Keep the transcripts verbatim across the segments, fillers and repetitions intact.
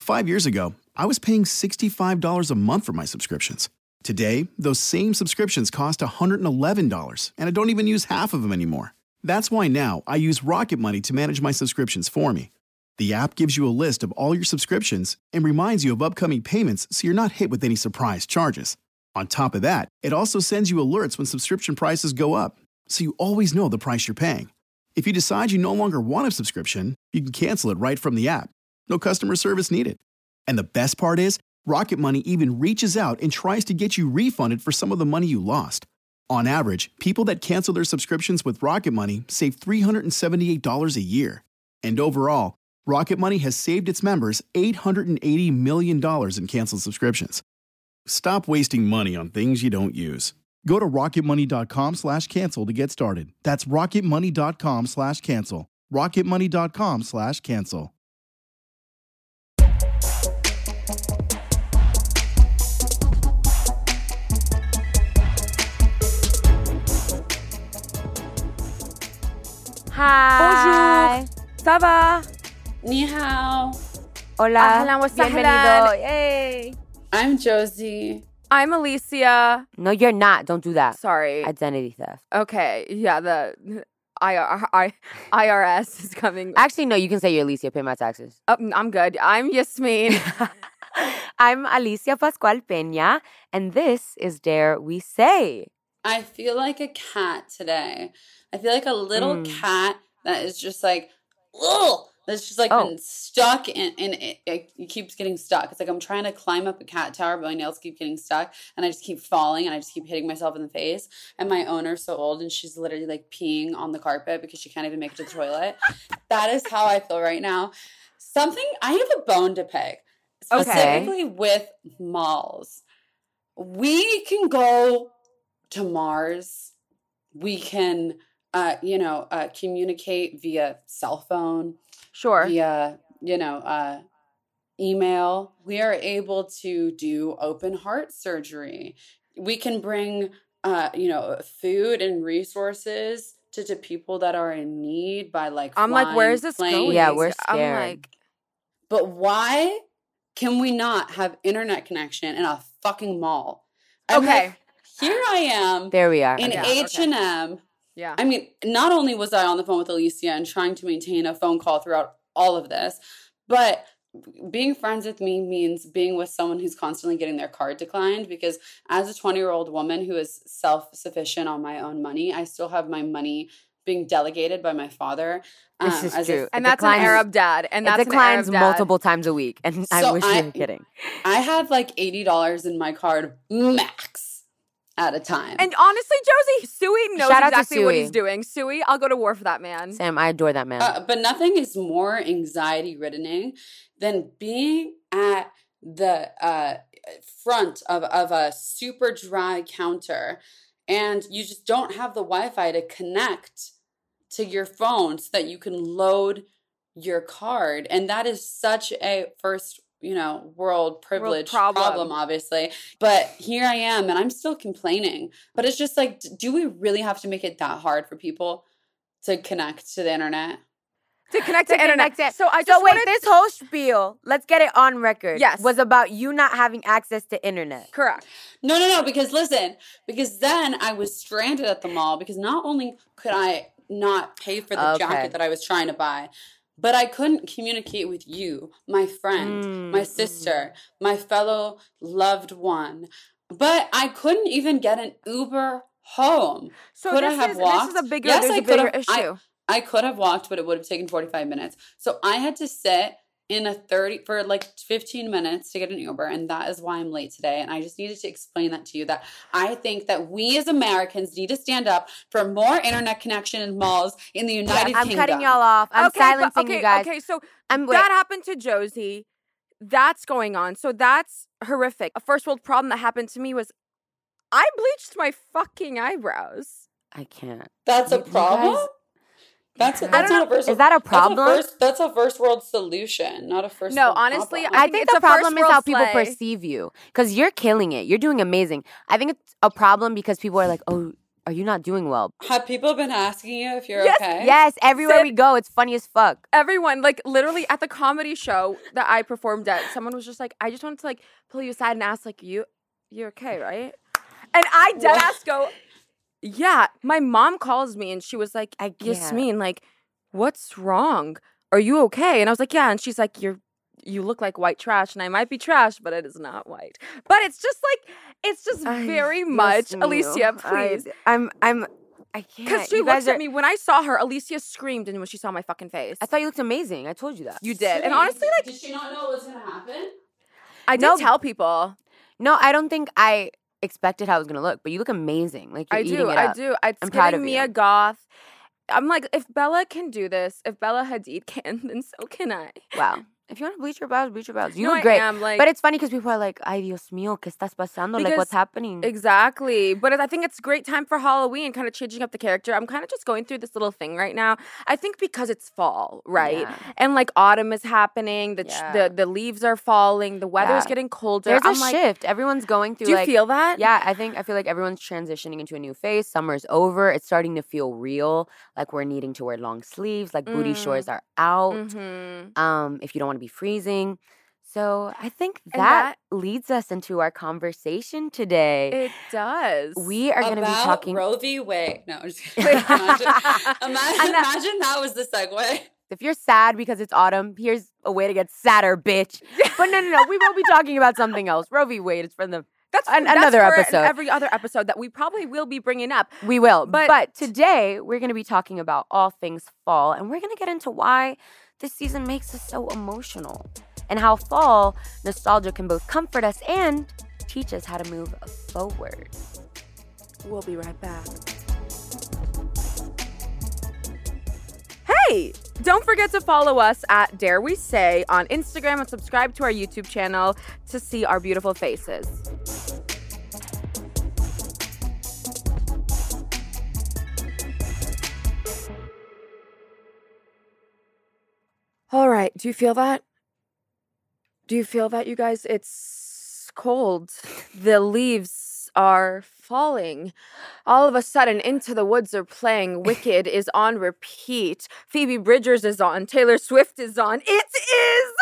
Five years ago, I was paying sixty-five dollars a month for my subscriptions. Today, those same subscriptions cost one hundred eleven dollars, and I don't even use half of them anymore. That's why now I use Rocket Money to manage my subscriptions for me. The app gives you a list of all your subscriptions and reminds you of upcoming payments so you're not hit with any surprise charges. On top of that, it also sends you alerts when subscription prices go up, so you always know the price you're paying. If you decide you no longer want a subscription, you can cancel it right from the app. No customer service needed. And the best part is, Rocket Money even reaches out and tries to get you refunded for some of the money you lost. On average, people that cancel their subscriptions with Rocket Money save three hundred seventy-eight dollars a year. And overall, Rocket Money has saved its members eight hundred eighty million dollars in canceled subscriptions. Stop wasting money on things you don't use. Go to rocketmoney.com slash cancel to get started. That's rocketmoney.com slash cancel. rocketmoney.com slash cancel. Hi. Bonjour. Ça va? Ni hao. Hola. Ahlan wa Bienvenido. sahlan. Hey. I'm Josie. I'm Alicia. No, you're not. Don't do that. Sorry. Identity theft. Okay. Yeah, the I R I I R S is coming. Actually, no, you can say you're Alicia. Pay my taxes. Oh, I'm good. I'm Yasmin. I'm Alicia Pascual Peña, and this is Dare We Say. I feel like a cat today. I feel like a little Mm. cat that is just like, ugh, that's just like Oh. been stuck and, and it, it, it keeps getting stuck. It's like I'm trying to climb up a cat tower, but my nails keep getting stuck and I just keep falling and I just keep hitting myself in the face. And my owner's so old and she's literally like peeing on the carpet because she can't even make it to the toilet. That is how I feel right now. Something, I have a bone to pick, specifically with malls. We can go to Mars. We can, uh, you know, uh, communicate via cell phone, Sure. via, you know, uh, email. We are able to do open heart surgery. We can bring, uh, you know, food and resources to, to people that are in need by like I'm like, flying where is this planes. going? Yeah, we're I'm scared. like, But why can we not have internet connection in a fucking mall? I'm okay. like, here I am There we are. in Yeah, H and M. Yeah. I mean, not only was I on the phone with Alicia and trying to maintain a phone call throughout all of this, but being friends with me means being with someone who's constantly getting their card declined, because as a twenty-year-old woman who is self-sufficient on my own money, I still have my money being delegated by my father. This um, is as true. if- And It that's an declines- Arab dad. And that's it declines an Arab dad. multiple times a week, and I So wish I- you were kidding. I have like eighty dollars in my card max at a time. And honestly, Josie, Suey knows Shout out to exactly what Suey. he's doing. Suey, I'll go to war for that man. Sam, I adore that man. Uh, but nothing is more anxiety riddening than being at the uh, front of, of a super dry counter and you just don't have the Wi-Fi to connect to your phone so that you can load your card. And that is such a first, you know, world privilege problem. problem, obviously. But here I am and I'm still complaining. But it's just like, do we really have to make it that hard for people to connect to the internet? To connect to, internet. connect it. So I So just wait, wanted- this whole spiel, let's get it on record. Yes. Was about you not having access to internet. Correct. No, no, no, because listen, because then I was stranded at the mall because not only could I not pay for the Okay. jacket that I was trying to buy, but I couldn't communicate with you, my friend, Mm, my sister, my fellow loved one. But I couldn't even get an Uber home. So Could I this have is walked? this is a bigger Yes, there's I a bigger could've- I- issue. I could have walked, but it would have taken forty-five minutes. So I had to sit in a thirty for like fifteen minutes to get an Uber, and that is why I'm late today. And I just needed to explain that to you, that I think that we as Americans need to stand up for more internet connection in malls in the United I'm Kingdom. cutting y'all off. I'm okay, but- silencing okay, you guys. Okay, so I'm wait. that happened to Josie. That's going on. So that's horrific. A first world problem that happened to me was I bleached my fucking eyebrows. I can't. That's a You- you problem? guys- That's, a, I that's don't not a first Is that a That's problem? a first, that's a first world solution, not a first No, world honestly, problem. I think think it's the a first problem is world how people slay. perceive you. Because you're killing it. You're doing amazing. I think it's a problem because people are like, oh, are you not doing well? Have people been asking you if you're Yes, okay? Yes, everywhere Sid- we go, it's funny as fuck. Everyone, like literally at the comedy show that I performed at, someone was just like, I just wanted to like pull you aside and ask, like, you, you're okay, right? And I dead What? ass go, yeah. My mom calls me and she was like, I can't. Yasmin, like, what's wrong? Are you okay? And I was like, yeah. And she's like, you're, you look like white trash. And I might be trash, but it is not white. But it's just like, it's just Ay, very Dios much. mío. Alicia, please. I, I'm, I'm, I can't. Because she You guys looked at are- me when I saw her. Alicia screamed, and when she saw my fucking face, I thought you looked amazing. I told you that. you did. And Wait, honestly, like, did she not know what was gonna happen? I did No. tell people. No, I don't think I expected how it was gonna look, but you look amazing. Like you're I eating do. it I up. do. It's I'm proud giving of me you. a goth. I'm like, if Bella can do this, if Bella Hadid can, then so can I. Wow. If you want to bleach your brows, bleach your brows. You No, look I great. am, like- but it's funny because people are like, ay, Dios mío, ¿qué estás pasando? Like, Because- what's happening? Exactly. But I think it's a great time for Halloween, kind of changing up the character. I'm kind of just going through this little thing right now. I think because it's fall, right? Yeah. And like autumn is happening, the, ch- Yeah. the the leaves are falling, the weather's Yeah. getting colder. There's I'm a like, shift. Everyone's going through do you like, feel that? yeah, I think, I feel like everyone's transitioning into a new phase. Summer's over. It's starting to feel real. Like we're needing to wear long sleeves. Like booty Mm. shorts are out. Mm-hmm. Um, if you don't want to be freezing. So I think And that, leads us into our conversation today. It does. we are going to be About talking. Roe v. Wade. No, I'm just kidding. imagine, imagine, And that- imagine that was the segue. If you're sad because it's autumn, here's a way to get sadder, bitch. But no, no, no. We will be talking about something else. Roe v. Wade is from the. That's, An- that's another for episode. Every other episode that we probably will be bringing up. We will. But, But- today, we're going to be talking about all things fall. And we're going to get into why this season makes us so emotional. And how fall nostalgia can both comfort us and teach us how to move forward. We'll be right back. Hey, don't forget to follow us at Dare We Say on Instagram and subscribe to our YouTube channel to see our beautiful faces. All right, do you feel that? Do you feel that, you guys? It's cold. The leaves are falling. All of a sudden, Into the Woods are playing. Wicked is on repeat. Phoebe Bridgers is on. Taylor Swift is on. It is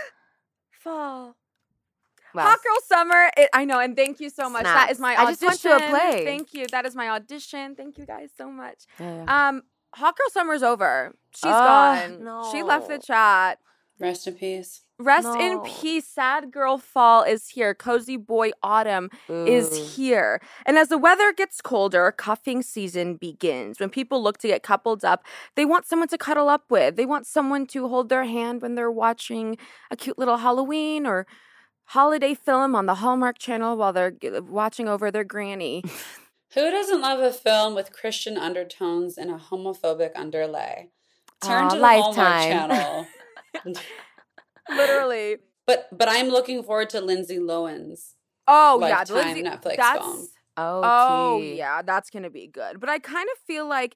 fall. Wow. Hot Girl Summer. It, I know, and thank you so much. That Snaps. is my I audition. just went to a play. Thank you. That is my audition. Thank you guys so much. Yeah, yeah. Um, Hot Girl Summer's over. She's Ah, gone. She left the no. chat. Rest in peace. Rest in No. peace. Sad girl fall is here. Cozy boy autumn Ooh. is here. And as the weather gets colder, cuffing season begins. When people look to get coupled up, they want someone to cuddle up with. They want someone to hold their hand when they're watching a cute little Halloween or holiday film on the Hallmark Channel while they're g- watching over their granny. Who doesn't love a film with Christian undertones and a homophobic underlay? Turn Aw, to the Lifetime. Hallmark Channel. Literally. But but I'm looking forward to Lindsay Lohan's Oh, yeah. Lifetime Lindsay- Netflix that's, film. Oh, Oh, tea. yeah, that's going to be good. But I kind of feel like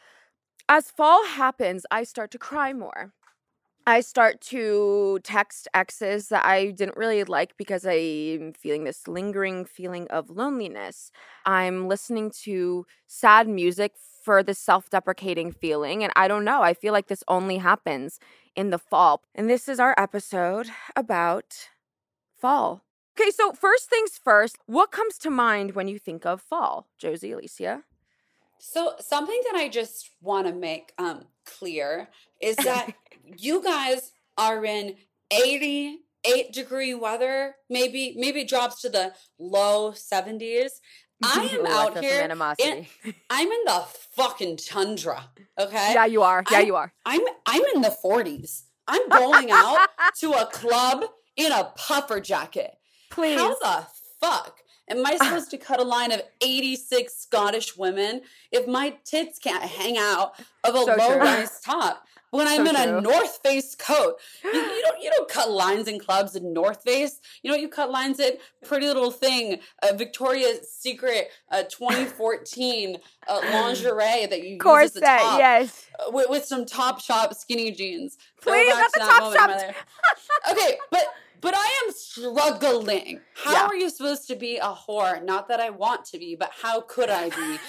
as fall happens, I start to cry more. I start to text exes that I didn't really like because I'm feeling this lingering feeling of loneliness. I'm listening to sad music for the self-deprecating feeling. And I don't know, I feel like this only happens in the fall. And this is our episode about fall. Okay, so first things first, what comes to mind when you think of fall? Josie, Alicia? So something that I just want to make um clear is that you guys are in eighty-eight degree weather. Maybe maybe it drops to the low seventies. I am Ooh, I out feel some here. animosity. in- I'm in the fucking tundra. Okay. Yeah, you are. Yeah, I- you are. I'm I'm in the forties. I'm going out to a club in a puffer jacket. Please. How the fuck am I supposed to cut a line of eighty-six Scottish women if my tits can't hang out of a So low true. rise top? When I'm So in true. a North Face coat, you, you don't you don't cut lines in clubs in North Face. You know what you cut lines in? Pretty Little Thing, uh, Victoria's Secret, uh, twenty fourteen uh, lingerie that you use Corset, as a top, yes. uh, with, with some Topshop skinny jeans. Please, Throwback not to the that moment in my Topshop. life. Okay, but but I am struggling. How Yeah. are you supposed to be a whore? Not that I want to be, but how could I be?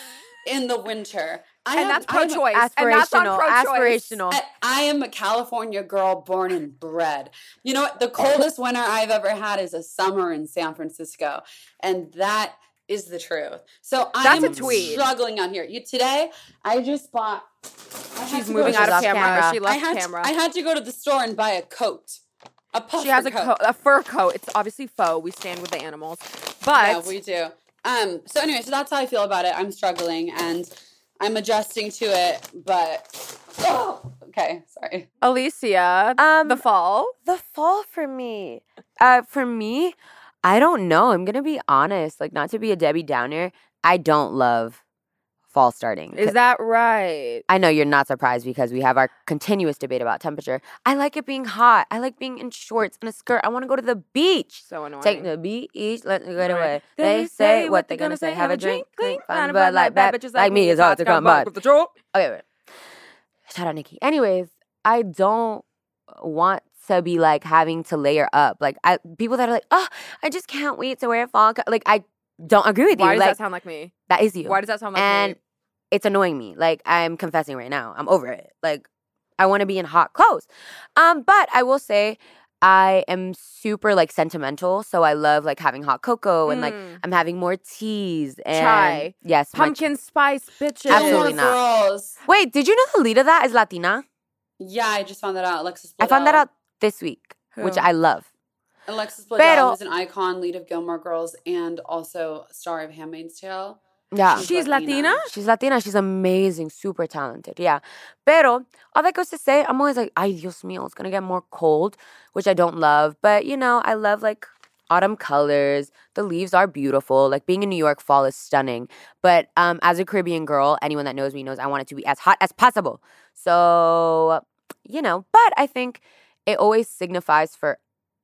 in the winter. I and have, that's pro-choice. Aspirational, and that's on pro-choice. aspirational. I, I am a California girl born and bred. You know what? The coldest winter I've ever had is a summer in San Francisco. And that is the truth. So I That's am a tweet. struggling on here. You, today, I just bought... I She's moving out of camera. camera. She I left had, camera. to, I had to go to the store and buy a coat. A puffer she has a, coat. co- a fur coat. It's obviously faux. We stand with the animals. But Yeah, we do. Um. So anyway, so that's how I feel about it. I'm struggling and I'm adjusting to it, but oh, okay, sorry. Alicia, Um, the fall. The fall for me. Uh, for me, I don't know. I'm gonna be honest. Like, not to be a Debbie Downer, I don't love fall starting. Is that right? I know you're not surprised because we have our continuous debate about temperature. I like it being hot. I like being in shorts and a skirt. I want to go to the beach. So annoying. Take the beach, let's get Right. away. They They say what they gonna say. Have a drink, clink, clink, find find a a bud like bad bad bitches like me. It's hard to come by. with the truth. Okay, wait. Shout out Nikki. Anyways, I don't want to be like having to layer up. Like I, people that are like, oh, I just can't wait to wear fall. co-" Like I don't agree with Why you. does Like that sound like me? that is you. Why does that sound like and me? it's annoying me. Like I'm confessing right now. I'm over it. Like I want to be in hot clothes. Um, but I will say I am super like sentimental. So I love like having hot cocoa and like Mm. I'm having more teas and Chai. yes, my ch- Pumpkin spice bitches. Absolutely Gilmore not. Girls. Wait, did you know the lead of that is Latina? Yeah, I just found that out. Alexis I Bledel. found that out this week, which Who? I love. Alexis Bledel Pero- was an icon, lead of Gilmore Girls, and also star of Handmaid's Tale. Yeah. She's Latina? She's Latina. She's amazing, super talented. Yeah. Pero all that goes to say, I'm always like, ay, Dios mío, it's going to get more cold, which I don't love. But, you know, I love like autumn colors. The leaves are beautiful. Like being in New York, fall is stunning. But um, as a Caribbean girl, anyone that knows me knows I want it to be as hot as possible. So, you know, but I think it always signifies for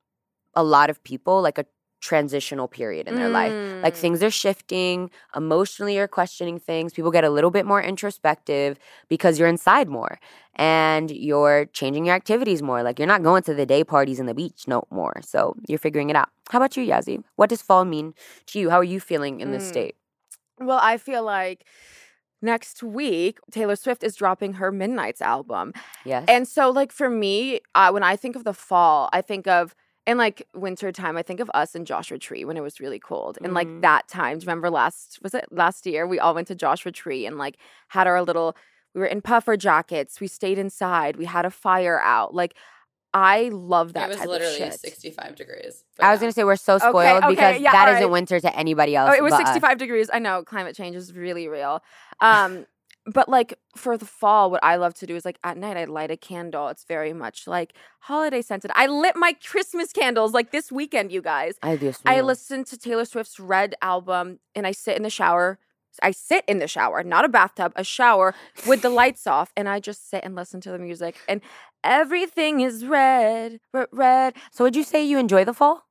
a lot of people like a transitional period in their life. Like Mm. things are shifting, emotionally you're questioning things. People get a little bit more introspective because you're inside more and you're changing your activities more. Like you're not going to the day parties and the beach no more. So you're figuring it out. How about you, Yazzie? What does fall mean to you? How are you feeling in this Mm. state? Well, I feel like next week Taylor Swift is dropping her Midnights album. Yes. And so like for me, uh, when I think of the fall, I think of in like winter time, I think of us in Joshua Tree when it was really cold. And like Mhm. that time, do you remember last, was it last year? We all went to Joshua Tree and like had our little, we were in puffer jackets. We stayed inside. We had a fire out. Like I love that It was type of literally shit. sixty-five degrees. I was going to say we're so Okay, spoiled okay, because yeah, that all isn't right. winter to anybody else. Oh, it was but us. sixty-five degrees. I know climate change is really real. Um, but like for the fall, what I love to do is like at night I light a candle. It's very much like holiday scented. I lit my Christmas candles like this weekend, you guys. Ay, Dios I mío. listened to Taylor Swift's Red album and I sit in the shower. I sit in the shower, not a bathtub, a shower with the lights off, and I just sit and listen to the music. And everything is red, red, red. So would you say you enjoy the fall?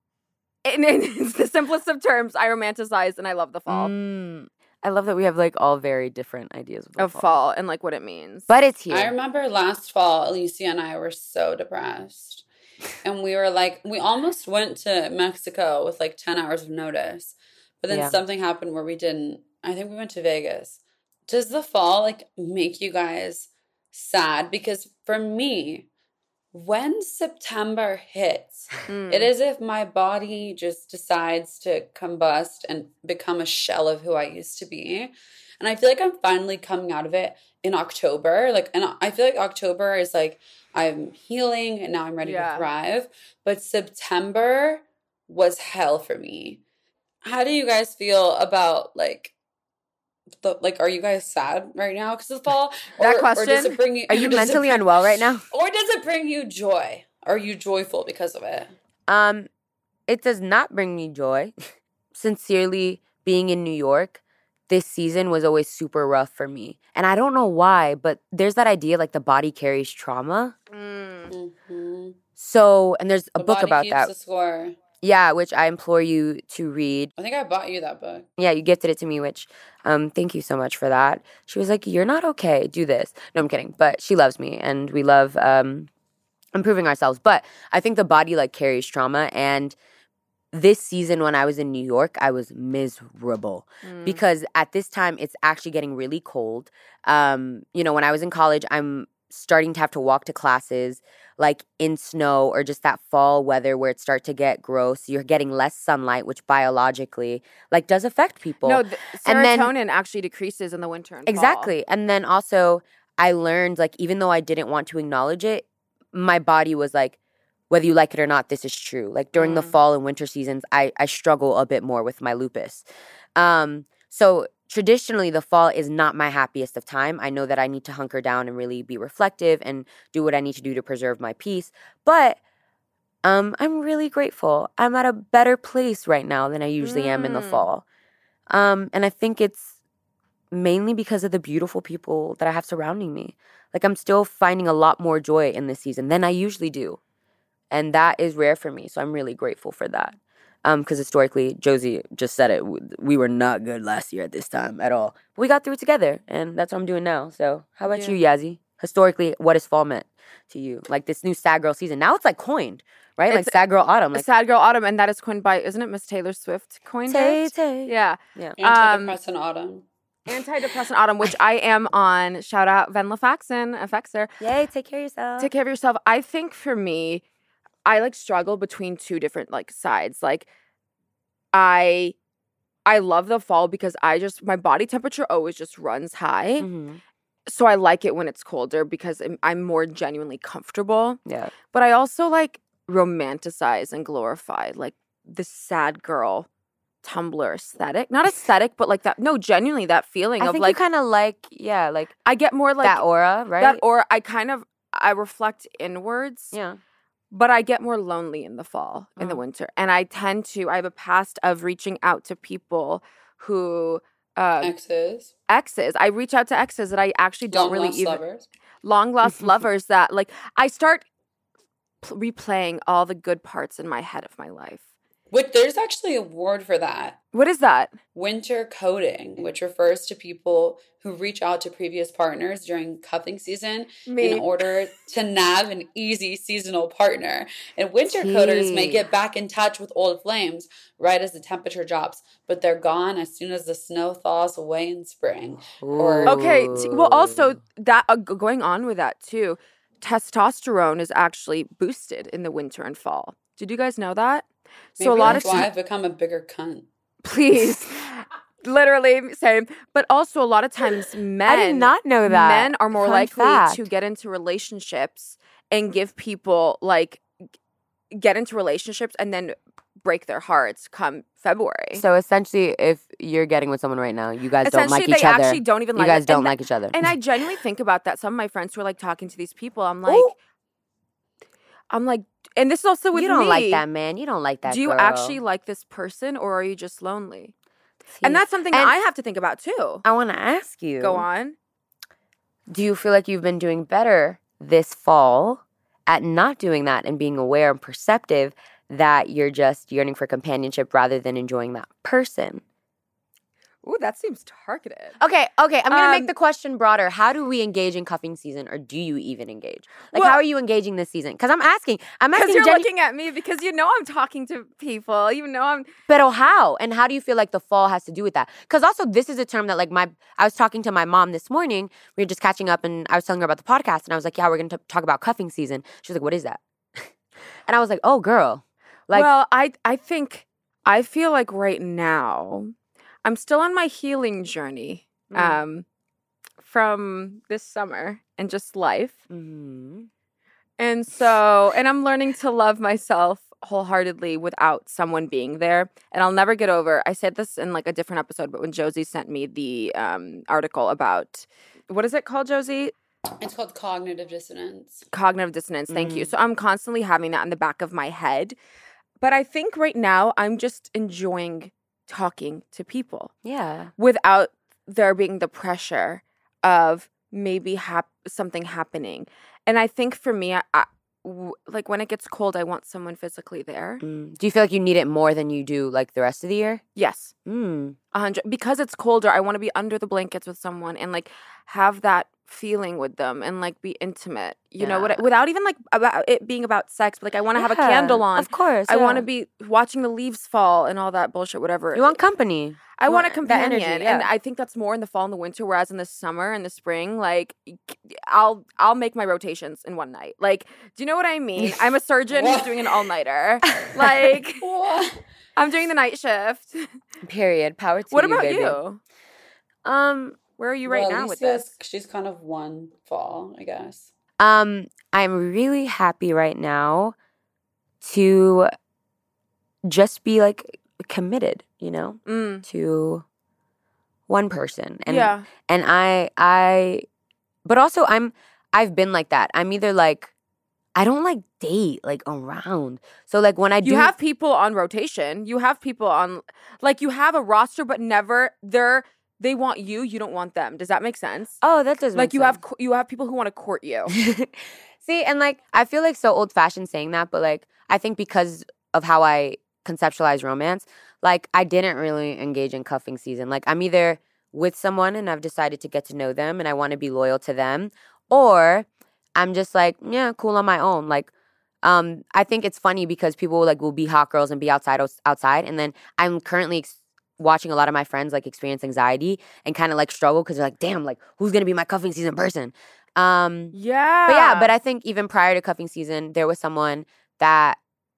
And it's the simplest of terms. I romanticize and I love the fall. Mm. I love that we have like all very different ideas of, the Of fall and like what it means. But it's here. I remember last fall, Alicia and I were so depressed. And we were like, we almost went to Mexico with like ten hours of notice. But then Yeah. something happened where we didn't. I think we went to Vegas. Does the fall like make you guys sad? Because for me, when September hits, Mm. it is as if my body just decides to combust and become a shell of who I used to be. And I feel like I'm finally coming out of it in October. Like, and I feel like October is like I'm healing and now I'm ready Yeah. to thrive. But September was hell for me. How do you guys feel about like the like? Are you guys sad right now because of the fall? That Or does question? it bring you? Are you does it mentally bring- unwell right now? Or does it bring you joy? Are you joyful because of it? Um, it does not bring me joy. Sincerely, being in New York, this season was always super rough for me. And I don't know why, but there's that idea like the body carries trauma. Mm. Mm-hmm. So, and there's a The book body about keeps that. the score. Yeah, which I implore you to read. I think I bought you that book. Yeah, you gifted it to me, which um, thank you so much for that. She was like, you're not okay. Do this. No, I'm kidding. But she loves me and we love um, improving ourselves. But I think the body like carries trauma. And this season when I was in New York, I was miserable Mm. because at this time it's actually getting really cold. Um, you know, when I was in college, I'm starting to have to walk to classes like in snow or just that fall weather where it starts to get gross. You're getting less sunlight, which biologically like does affect people. No, th- And then- serotonin actually decreases in the winter and fall. Exactly. And then also I learned like even though I didn't want to acknowledge it, my body was like, whether you like it or not, this is true. Like during the Mm. fall and winter seasons, I, I struggle a bit more with my lupus. Um, so traditionally, the fall is not my happiest of time. I know that I need to hunker down and really be reflective and do what I need to do to preserve my peace. But um, I'm really grateful. I'm at a better place right now than I usually am in the Mm. fall. Um, and I think it's mainly because of the beautiful people that I have surrounding me. Like I'm still finding a lot more joy in this season than I usually do. And that is rare for me. So I'm really grateful for that. Um, because historically, Josie just said it, w- we were not good last year at this time at all. We got through it together, and that's what I'm doing now. So how about you, Yazzie? Historically, what has fall meant to you? Like this new Sad Girl season. Now it's like coined, right? like It's- Sad Girl Autumn. Like Sad Girl Autumn, and that is coined by, isn't it Miss Taylor Swift coined Tay it? Tay. Yeah. Yeah. Antidepressant autumn. Antidepressant Autumn, which I am on. Shout out Venlafaxine, Effexor. Yay, take care of yourself. Take care of yourself. I think for me, I like struggle between two different like sides. Like I I love the fall because I just my body temperature always just runs high. Mhm. So I like it when it's colder because I'm, I'm more genuinely comfortable. Yeah. But I also like romanticize and glorify like the sad girl Tumblr aesthetic. Not aesthetic, but like that. No, genuinely that feeling I of think like you kind of like, yeah, like I get more like that aura, right? that, or I kind of I reflect inwards. yeah. But I get more lonely in the fall, in the Oh. winter. And I tend to, I have a past of reaching out to people who, uh, Exes. exes. I reach out to exes that I actually don't Long really lost even, lovers. long lost lovers that, like, I start pl- replaying all the good parts in my head of my life. Which there's actually a word for that. What is that? Winter coding, which refers to people who reach out to previous partners during cuffing season Me. in order to nab an easy seasonal partner. And winter coders may Tea. get back in touch with old flames right as the temperature drops, but they're gone as soon as the snow thaws away in spring. Or Okay. T- well, also, that uh, g- going on with that, too, testosterone is actually boosted in the winter and fall. Did you guys know that? maybe So a lot that's of why ti- I've become a bigger cunt. please. Literally, same. But also, a lot of times, men I did not know that. men are more Fun likely fact. to get into relationships and give people like g- get into relationships and then break their hearts come February. So essentially, if you're getting with someone right now, you guys don't Essentially, like they each other. actually don't even you like guys it. don't And like each other. And I genuinely think about that. Some of my friends who are like talking to these people, I'm like, Ooh. I'm like, and this is also with you don't me. like that man. You don't like that. Do you girl. actually like this person, or are you just lonely? And See, that's something that and I have to think about too. I want to ask you. Go on. Do you feel like you've been doing better this fall at not doing that and being aware and perceptive that you're just yearning for companionship rather than enjoying that person? Ooh, that seems targeted. Okay, okay. I'm gonna Um, make the question broader. How do we engage in cuffing season, or do you even engage? Like, Well- how are you engaging this season? Because I'm asking. I'm Because asking. you're Jenny, looking at me because you know I'm talking to people. You know I'm But how? And how do you feel like the fall has to do with that? Because also, this is a term that, like, my I was talking to my mom this morning. We were just catching up, and I was telling her about the podcast, and I was like, "Yeah, we're going to talk about cuffing season." She was like, "What is that?" And I was like, "Oh, girl, like, well, I I think I feel like right now I'm still on my healing journey Mm. um from this summer and just life. mhm. And so and I'm learning to love myself wholeheartedly without someone being there. And I'll never get over. I said this in like a different episode, but when Josie sent me the um article about what is it called, Josie? It's called cognitive dissonance. Cognitive dissonance. Thank you. Mhm. So I'm constantly having that in the back of my head. But I think right now I'm just enjoying talking to people yeah, without there being the pressure of maybe hap- something happening. And I think for me, I, I- w- like when it gets cold, I want someone physically there. Mm. Do you feel like you need it more than you do like the rest of the year? Yes, Mm. a hundred. Because it's colder, I want to be under the blankets with someone and like have that feeling with them and like be intimate. You Yeah. know what? Without even like about it being about sex, but like I want to have a Yeah, candle on. Of course. I want yeah. to be watching the leaves fall and all that bullshit. Whatever. You want company. I You want a that companion, energy, and yeah. I think that's more in the fall and the winter. Whereas in the summer and the spring, like I'll I'll make my rotations in one night. Like, do you know what I mean? I'm a surgeon who's doing an all nighter. Like, What? I'm doing the night shift. Period. Power to What you, about baby. you? Um, Where are you right Well, now with Alicia's- this? She's kind of one fall, I guess. um, I'm really happy right now to just be like committed, you know, Mm, to one person. And yeah. and I I but also I'm I've been like that. I'm either like I don't like date like around. So like when I do You have people on rotation. You have people on, like you have a roster, but never they're they want you. You don't want them. Does that make sense? Oh, that does Like make you sense. have co- you have people who want to court you. See, and like I feel like so old fashioned saying that, but like I think because of how I conceptualize romance, like I didn't really engage in cuffing season. Like I'm either with someone and I've decided to get to know them and I want to be loyal to them, or I'm just like, yeah, cool on my own. Like um I think it's funny because people like will be hot girls and be outside outside and then I'm currently ex- watching a lot of my friends like experience anxiety and kind of like struggle because they're like, damn, like who's gonna be my cuffing season person? Um Yeah. But yeah, but I think even prior to cuffing season, there was someone that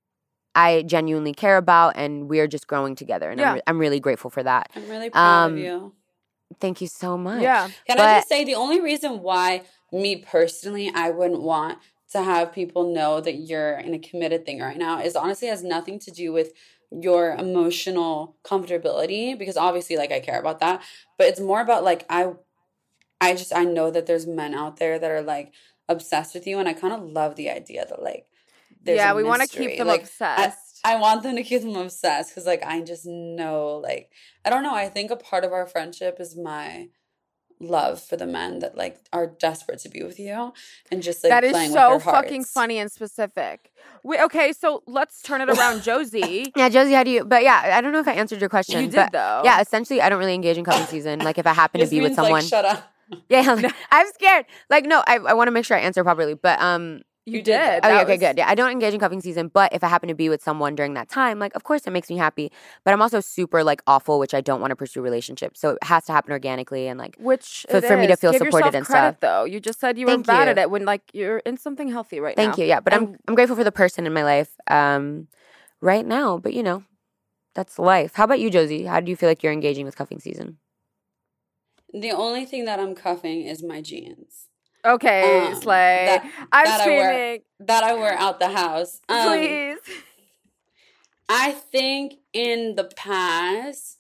I genuinely care about, and we're just growing together, and Yeah. I'm, re- I'm really grateful for that. I'm really proud Um, of you. Thank you so much. Yeah. Can but- I just say the only reason why me personally I wouldn't want to have people know that you're in a committed thing right now is honestly has nothing to do with your emotional comfortability, because obviously like I care about that, but it's more about like I I just I know that there's men out there that are like obsessed with you, and I kind of love the idea that like there's yeah, a we want to mystery. keep them like, obsessed. I want them to keep them obsessed because, like, I just know, like, I don't know. I think a part of our friendship is my love for the men that, like, are desperate to be with you and just, like, that is playing so with their fucking hearts. funny and specific. Wait, okay, so let's turn it around, Josie. Yeah, Josie, how do you? But yeah, I don't know if I answered your question. You did, but though. Yeah, essentially, I don't really engage in cuffing season. Like if I happen to be with Yasmin's someone, like, shut up. yeah, like, I'm scared. Like no, I I want to make sure I answer properly. But um. You, You did, did. though. Oh, That yeah, okay, was- good. Yeah, I don't engage in cuffing season, but if I happen to be with someone during that time, like, of course, it makes me happy. But I'm also super like awful, which I don't want to pursue relationships. So it has to happen organically and like. Which For- it for me to is. feel Give supported yourself and credit, stuff. though. You just said you were Thank bad you. at it when like you're in something healthy right now. Thank you. Yeah, but I'm And- I'm grateful for the person in my life, um, right now. But you know, that's life. How about you, Josie? How do you feel like you're engaging with cuffing season? The only thing that I'm cuffing is my jeans. Okay, Um, Slay. that- I'm that I wear- screaming. That I wear out the house. Um, Please. I think in the past,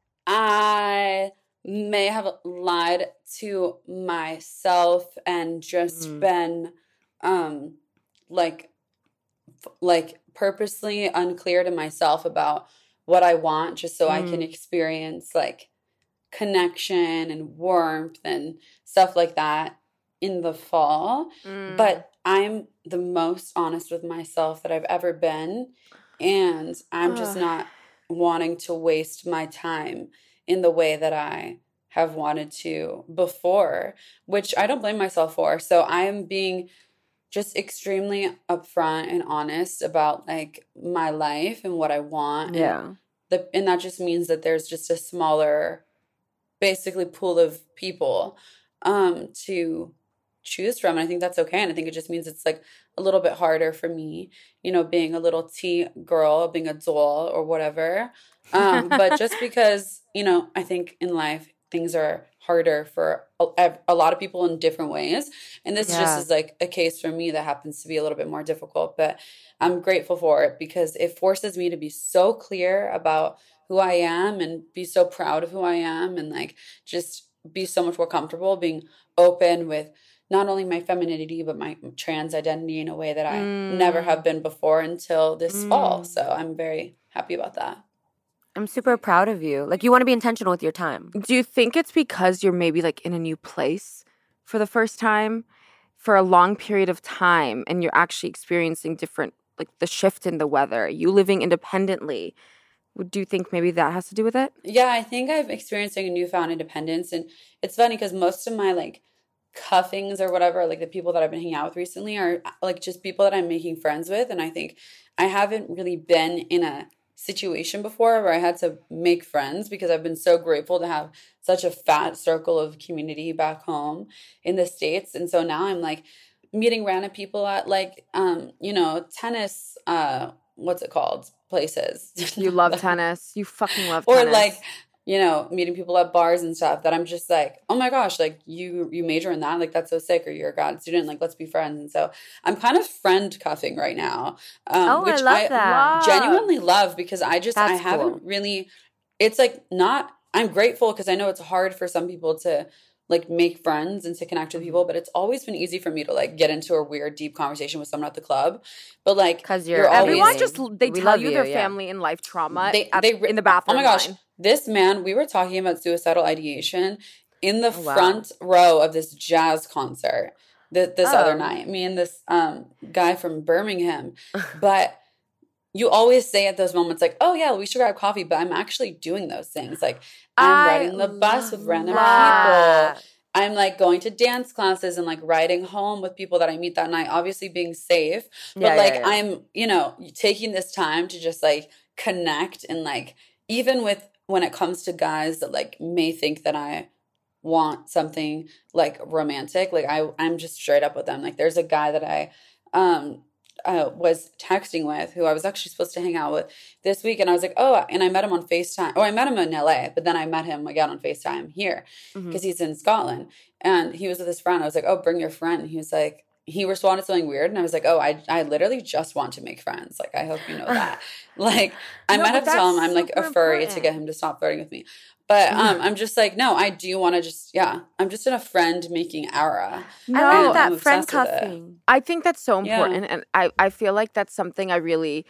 I may have lied to myself and just Mm. been, um, like, f- like purposely unclear to myself about what I want, just so I can Mm. experience like connection and warmth and stuff like that in the fall. Mm. But I'm the most honest with myself that I've ever been. And I'm just Ugh. not wanting to waste my time in the way that I have wanted to before, which I don't blame myself for. So I am being just extremely upfront and honest about like my life and what I want. And Yeah. the and that just means that there's just a smaller basically pool of people um to choose from, and I think that's okay. And I think it just means it's like a little bit harder for me, you know, being a little T girl, being a doll or whatever. Um but just because, you know, I think in life things are harder for a, a lot of people in different ways, and this Yeah. just is like a case for me that happens to be a little bit more difficult, but I'm grateful for it because it forces me to be so clear about who I am and be so proud of who I am, and like just be so much more comfortable being open with not only my femininity but my trans identity in a way that I Mm. never have been before until this fall. Mm. So I'm very happy about that. I'm super proud of you. Like you want to be intentional with your time. Do you think it's because you're maybe like in a new place for the first time for a long period of time and you're actually experiencing different, like the shift in the weather, you living independently? Would Do you think maybe that has to do with it? Yeah, I think I'm experiencing a newfound independence, and it's funny because most of my like cuffings or whatever, like the people that I've been hanging out with recently are like just people that I'm making friends with. And I think I haven't really been in a situation before where I had to make friends because I've been so grateful to have such a fat circle of community back home in the States. And so now I'm like meeting random people at like, um, you know, tennis, uh, what's it called? Places. You love tennis. You fucking love or tennis. Or like, you know, meeting people at bars and stuff that I'm just like, oh my gosh, like you you major in that? Like that's so sick. Or you're a grad student. Like let's be friends. And so I'm kind of friend cuffing right now. Um, Oh, I which love I that. genuinely love because I just, I That's haven't cool. really, it's like not, I'm grateful because I know it's hard for some people to like make friends and to connect with people, but it's always been easy for me to like get into a weird deep conversation with someone at the club. But like, 'Cause you're you're always, Everyone just, they We tell love you you, their yeah. family and life trauma they, at, they, in the bathroom oh my gosh, line. this man, we were talking about suicidal ideation in the Oh, wow. front row of this jazz concert th- this Oh. other night. Me and this um, guy from Birmingham. But you always say at those moments like, oh yeah, we should grab coffee. But I'm actually doing those things. Like I'm I riding the bus with random love people. I'm like going to dance classes and like riding home with people that I meet that night, obviously being safe. But Yeah, yeah, like yeah. I'm, you know, taking this time to just like connect and like even with when it comes to guys that like may think that I want something like romantic, like I I'm just straight up with them. Like there's a guy that I um uh, was texting with who I was actually supposed to hang out with this week. And I was like, oh, and I met him on FaceTime. Oh, I met him in L A, but then I met him again on FaceTime here because he's in Scotland. And he was with his friend. I was like, oh, bring your friend. And he was like, he responded something weird. And I was like, oh, I, I literally just want to make friends. Like, I hope you know that. Like, I No, might but have to tell him that's I'm like a super furry to important. get him to stop flirting with me. But um, I'm just like, no, I do want to just, yeah, I'm just in a friend making era. No, I like I'm that friend obsessed with it. cuffing. I think that's so Yeah. important. And I, I feel like that's something I really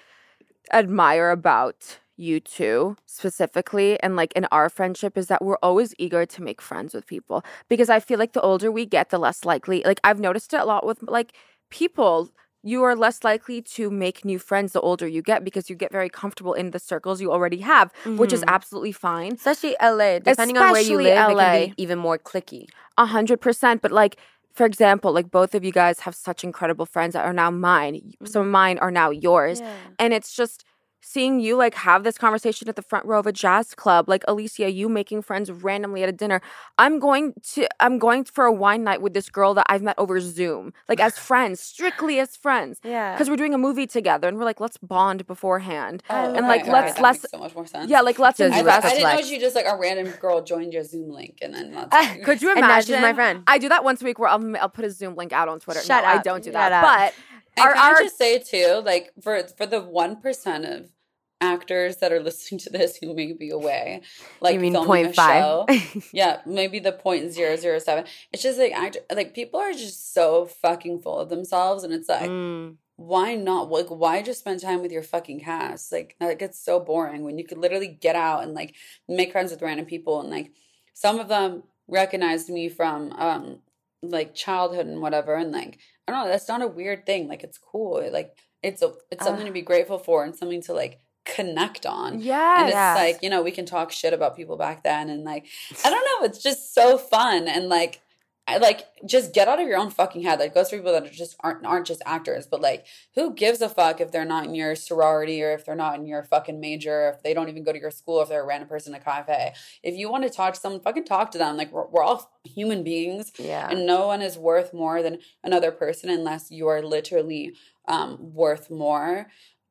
admire about you two specifically. And like in our friendship is that we're always eager to make friends with people. Because I feel like the older we get, the less likely, like I've noticed it a lot with like people. You are less likely to make new friends the older you get because you get very comfortable in the circles you already have, which is absolutely fine. Especially L A. Depending on where you Especially live, L it A. can be even more cliquey. A hundred percent. But like, for example, like both of you guys have such incredible friends that are now mine. Some of mine are now yours. Yeah. And it's just seeing you like have this conversation at the front row of a jazz club, like Alicia, you making friends randomly at a dinner. I'm going to, I'm going for a wine night with this girl that I've met over Zoom, like as friends, strictly as friends. Yeah. Because we're doing a movie together and we're like, let's bond beforehand. Oh, and like, okay, let's, that let's, makes so much more sense. yeah, like let's Does I, invest. thought- I didn't know flex. you just like a random girl joined your Zoom link and then that's Could you And imagine? now she's my friend. I do that once a week where I'll, I'll put a Zoom link out on Twitter. Shut no, I up. don't do Shut that. up. But And our, can I our just say too, like for for the one percent of actors that are listening to this who may be away, like You mean filming point a five? show, yeah, maybe the point zero zero seven. It's just like act, like people are just so fucking full of themselves, and it's like, Mm. why not? Like, why just spend time with your fucking cast? Like, that gets so boring when you could literally get out and like make friends with random people, and like some of them recognized me from um like childhood and whatever, and like I don't know, that's not a weird thing. Like, it's cool. It, like, it's a it's something to be grateful for and something to like connect on. Yes. And it's Yes. like, you know, we can talk shit about people back then and like I don't know, it's just so fun and like I like just get out of your own fucking head. Like goes for people that are just aren't aren't just actors, but like who gives a fuck if they're not in your sorority or if they're not in your fucking major, if they don't even go to your school, if they're a random person in a cafe. If you want to talk to someone, fucking talk to them. Like we're, we're all human beings. Yeah. And no one is worth more than another person unless you are literally um worth more.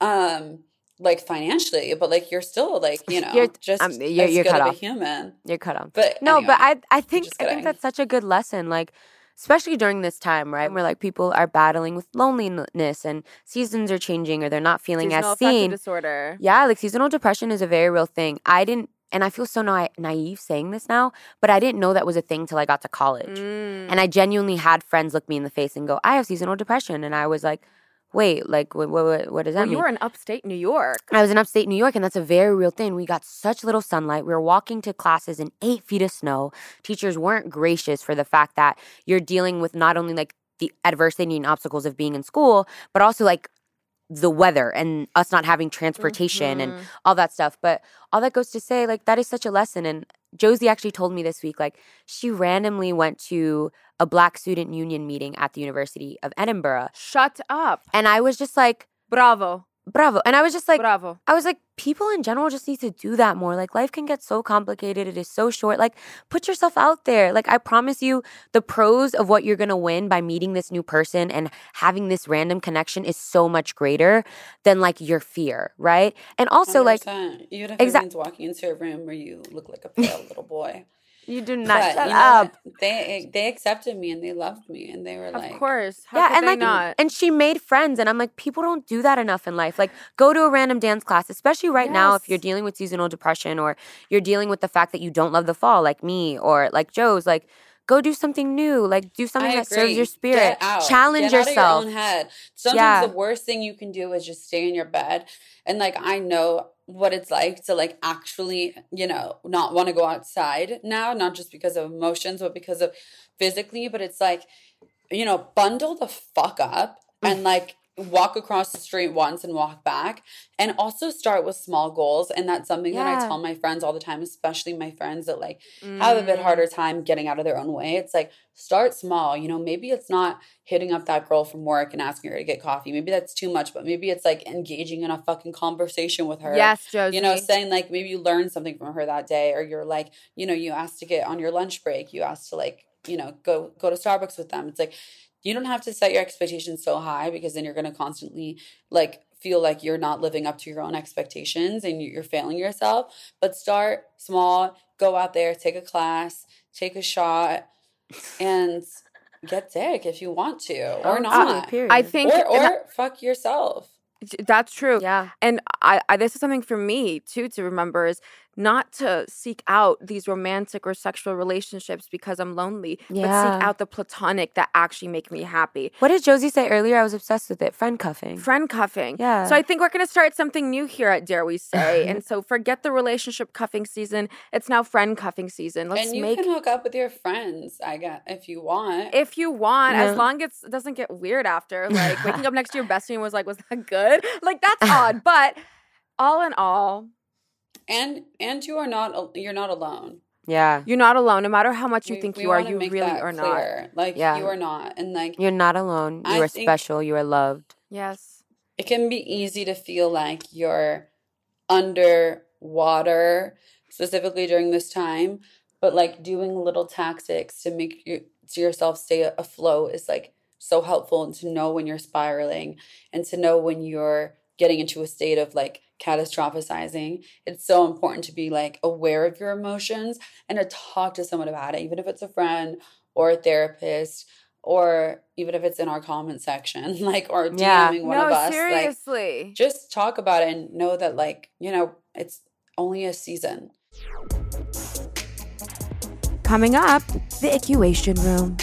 Um like financially, but like you're still like, you know, You're- just um, you're- as you're good cut of a off. human. You're cut off. But No, anyway, but I I think just I think kidding. that's such a good lesson. Like, especially during this time, right? Where like people are battling with loneliness and seasons are changing or they're not feeling Seasonal as affective seen. disorder. Yeah, like seasonal depression is a very real thing. I didn't, and I feel so na- naive saying this now, but I didn't know that was a thing till I got to college. Mm. And I genuinely had friends look me in the face and go, I have seasonal depression. And I was like, wait, like, what, what, what does that Well, mean? you were in upstate New York. I was in upstate New York, and that's a very real thing. We got such little sunlight. We were walking to classes in eight feet of snow. Teachers weren't gracious for the fact that you're dealing with not only like the adversity and obstacles of being in school, but also like the weather and us not having transportation and all that stuff. But all that goes to say, like, that is such a lesson. And Josie actually told me this week, like, she randomly went to a Black Student Union meeting at the University of Edinburgh. Shut up. And I was just like, Bravo. Bravo. And I was just like, Bravo. I was like, people in general just need to do that more. Like, life can get so complicated. It is so short. Like, put yourself out there. Like, I promise you, the pros of what you're going to win by meeting this new person and having this random connection is so much greater than, like, your fear, right? And also, one hundred percent. like... Even if exa- it means walking into a room where you look like a pale little boy. You do not But, shut you know up. what? They they accepted me and they loved me and they were like, Of course. How Yeah, could and they like, not? and she made friends, and I'm like, people don't do that enough in life. Like, go to a random dance class, especially right now if Yes. you're dealing with seasonal depression or you're dealing with the fact that you don't love the fall, like me or like Joe's. Like, go do something new. Like, do something I that agree. serves your spirit. Get out. Challenge Get yourself. out of your own head. Sometimes Yeah. the worst thing you can do is just stay in your bed. And like, I know what it's like to like actually, you know, not want to go outside now, not just because of emotions, but because of physically. But it's like, you know, bundle the fuck up and like walk across the street once and walk back, and also start with small goals. And that's something that I Yeah. tell my friends all the time, especially my friends that like have a bit harder time getting out of their own way. It's like, start small. You know, maybe it's not hitting up that girl from work and asking her to get coffee. Maybe that's too much, but maybe it's like engaging in a fucking conversation with her. Yes, Josie. You know, saying like maybe you learned something from her that day, or you're like, you know, you asked to get on your lunch break. You asked to like, you know, go go to Starbucks with them. It's like, you don't have to set your expectations so high, because then you're going to constantly like feel like you're not living up to your own expectations and you're failing yourself. But start small, go out there, take a class, take a shot, and get dick if you want to, or Oh, not. period. I think Or, or and I- fuck yourself. that's true. Yeah. And I, I, this is something for me too to remember, is not to seek out these romantic or sexual relationships because I'm lonely, but Yeah. seek out the platonic that actually make me happy. What did Josie say earlier? I was obsessed with it. Friend cuffing. Friend cuffing. Yeah. So I think we're going to start something new here at Dare We Say. And so forget the relationship cuffing season. It's now friend cuffing season. Let's And you make, can hook up with your friends, I guess, if you want. if you want, Yeah. as long as it doesn't get weird after. Like waking up next to your bestie and was like, was that good? Like that's odd. But all in all, and and you are not you're not alone. Yeah. you're not alone. No matter how much you We- think we you are, wanna you make really that are not. clear. Like Yeah. you are not, and like You're not alone. You I are think- special. You are loved. Yes. it can be easy to feel like you're underwater, specifically during this time. But like doing little tactics to make you to yourself stay afloat is like so helpful, and to know when you're spiraling, and to know when you're getting into a state of like catastrophizing. It's so important to be like aware of your emotions and to talk to someone about it, even if it's a friend or a therapist, or even if it's in our comment section, like, or Yeah. DMing one no, of us. Like, seriously. just talk about it and know that, like, you know, it's only a season. Coming up, the Equation Room.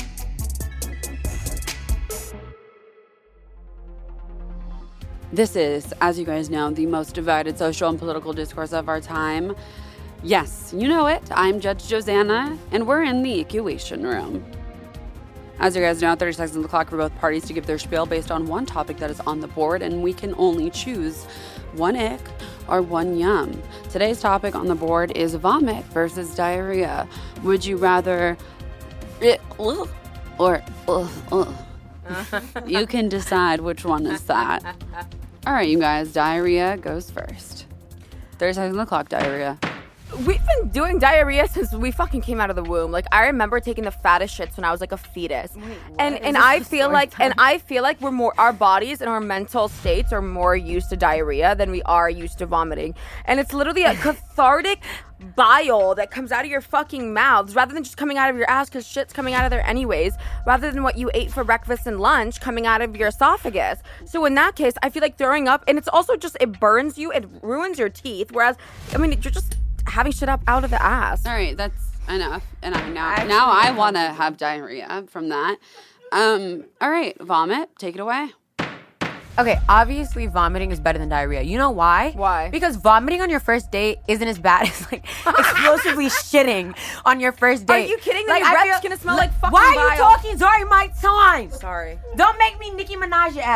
This is, as you guys know, the most divided social and political discourse of our time. Yes, you know it. I'm Judge Josanna, and we're in the Equation Room. As you guys know, thirty seconds on the clock for both parties to give their spiel based on one topic that is on the board, and we can only choose one ick or one yum. Today's topic on the board is vomit versus diarrhea. Would you rather eh, ugh, or ugh, ugh? You can decide which one is that. All right, you guys, diarrhea goes first. thirty seconds on the clock, diarrhea. We've been doing diarrhea since we fucking came out of the womb. Like I remember taking the fattest shits when I was like a fetus. and and I feel like and I feel like we're more our bodies and our mental states are more used to diarrhea than we are used to vomiting. And it's literally a cathartic bile that comes out of your fucking mouths rather than just coming out of your ass, because shit's coming out of there anyways, rather than what you ate for breakfast and lunch coming out of your esophagus. So in that case, I feel like throwing up, and it's also just, it burns you, it ruins your teeth, whereas I mean you're just having shit up out of the ass. All right, that's enough. And I now Actually, now I want to have diarrhea from that. Um, all right, vomit, take it away. Okay, obviously vomiting is better than diarrhea. You know why? Why? Because vomiting on your first date isn't as bad as like explosively shitting on your first Are date. you kidding? Like, Then your I breath's feel- gonna smell like fucking Why are you bile. talking during my time? Sorry. Don't make me Nicki Minaj your ass.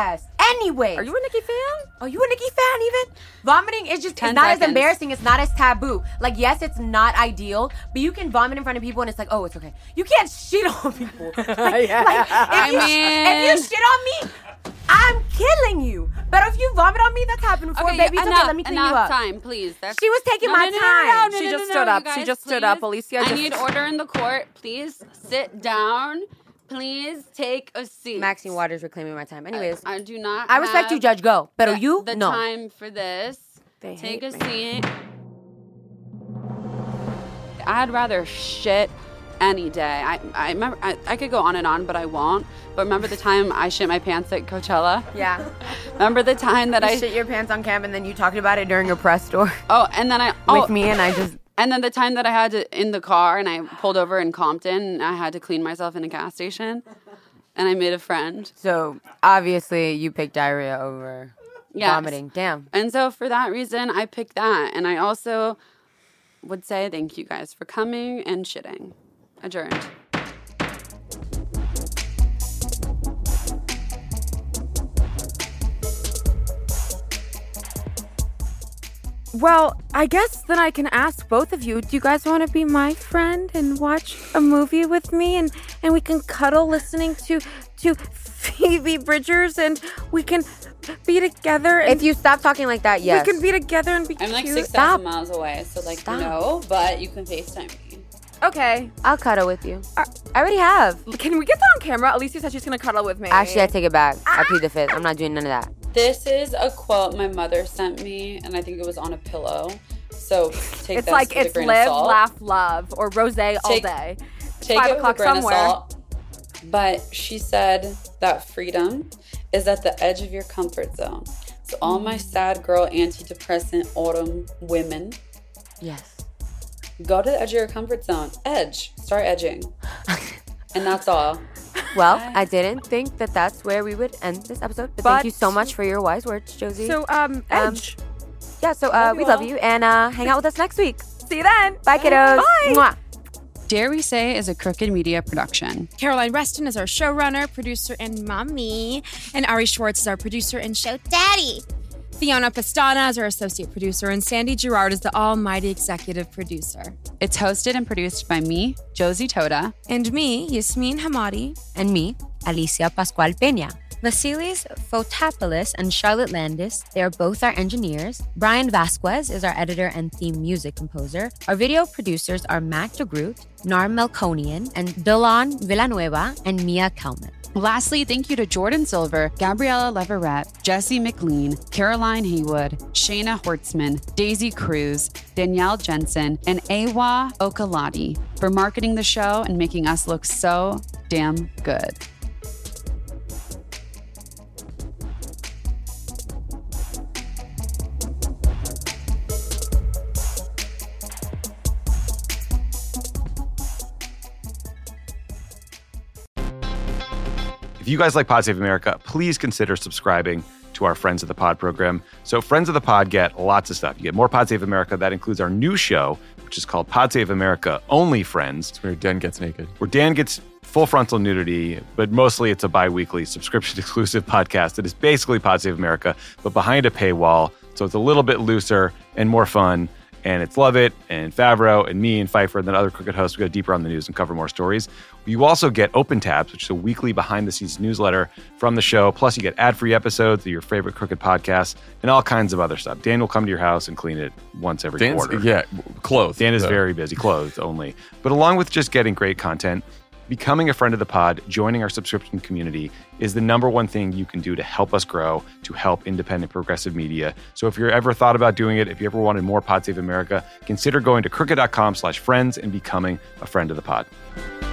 Anyway. Are you a Nicki fan? Are you a Nicki fan even? Vomiting is just, Ten it's not seconds. as embarrassing. It's not as taboo. Like, yes, it's not ideal, but you can vomit in front of people and it's like, oh, it's okay. You can't shit on people. Like, Yeah. like, if, I you, mean- if you shit on me, I'm killing you. But if you vomit on me, that's happened before, Okay, baby. It's enough, okay, let me clean you enough up. time, please. That's, She was taking No, my no, no, no, time. no, no, She no, just no, stood no, up. you She guys, just stood up. please. Alicia I just- need order in the court. Please sit down. Please take a seat. Maxine Waters reclaiming my time. Anyways, I do not. I respect you, have Judge. Go. But the, you, the no. time for this. They Take hate a me. seat. I'd rather shit any day. I, I remember I, I could go on and on, but I won't. But remember the time I shit my pants at Coachella? Yeah. Remember the time that You I shit your pants on camp and then you talked about it during a press tour oh, and then I oh, with me and I just... and then the time that I had to in the car and I pulled over in Compton and I had to clean myself in a gas station, and I made a friend. So, obviously, you picked diarrhea over Yes. vomiting. Damn. And so for that reason, I picked that. And I also would say thank you guys for coming and shitting. Adjourned. Well, I guess then I can ask both of you, do you guys want to be my friend and watch a movie with me and, and we can cuddle listening to to Phoebe Bridgers and we can be together and If you stop talking like that, yes. we can be together and be I'm like cute? six Stop. thousand miles away, so like Stop. no, but you can FaceTime me. Okay. I'll cuddle with you. Uh, I already have. Can we get that on camera? Alicia said she's going to cuddle with me. Actually, I take it back. I plead the fifth. I'm not doing none of that. This is a quote my mother sent me, and I think it was on a pillow. So take It's this like with a it's grain live, of salt. laugh, love, or rosé all Take- day. Take five it with a o'clock grain somewhere. of salt. But she said that freedom is at the edge of your comfort zone. So all my sad girl antidepressant autumn women, Yes. go to the edge of your comfort zone. Edge. Start edging. And that's all. Well, I didn't think that that's where we would end this episode, but, But- thank you so much for your wise words, Josie. So, um, Um, Edge. yeah, so uh, love we you love all. you, and uh, hang out with us next week. See you then. Bye, kiddos. Bye. Mwah. Dare We Say is a Crooked Media production. Caroline Reston is our showrunner, producer, and mommy. And Ari Schwartz is our producer and show daddy. Fiona Pastana is our associate producer, and Sandy Girard is the almighty executive producer. It's hosted and produced by me, Josie Toda. And me, Yasmin Hamadi. And me, Alicia Pascual Peña. Vasilis Fotopoulos and Charlotte Landis, they are both our engineers. Brian Vasquez is our editor and theme music composer. Our video producers are Mac DeGroot, Nar Melkonian, and Dylan Villanueva and Mia Kelman. Lastly, thank you to Jordan Silver, Gabriella Leverett, Jesse McLean, Caroline Haywood, Shayna Hortzman, Daisy Cruz, Danielle Jensen, and Awa Okalati for marketing the show and making us look so damn good. If you guys like Pod Save America, please consider subscribing to our Friends of the Pod program. So Friends of the Pod get lots of stuff. You get more Pod Save America. That includes our new show, which is called Pod Save America Only Friends. It's where Dan gets naked. Where Dan gets full frontal nudity, but mostly it's a bi-weekly subscription-exclusive podcast that is basically Pod Save America, but behind a paywall. So it's a little bit looser and more fun. And it's Lovett and Favreau and me and Pfeiffer and then other Crooked hosts. We go deeper on the news and cover more stories. You also get Open Tabs, which is a weekly behind-the-scenes newsletter from the show. Plus, you get ad-free episodes of your favorite Crooked podcasts and all kinds of other stuff. Dan will come to your house and clean it once every Dan's, quarter. yeah, clothes. Dan is So- very busy, clothed only. But along with just getting great content, becoming a friend of the pod, joining our subscription community is the number one thing you can do to help us grow, to help independent progressive media. So if you're ever thought about doing it, if you ever wanted more Pod Save America, consider going to crooked dot com slash friends and becoming a friend of the pod.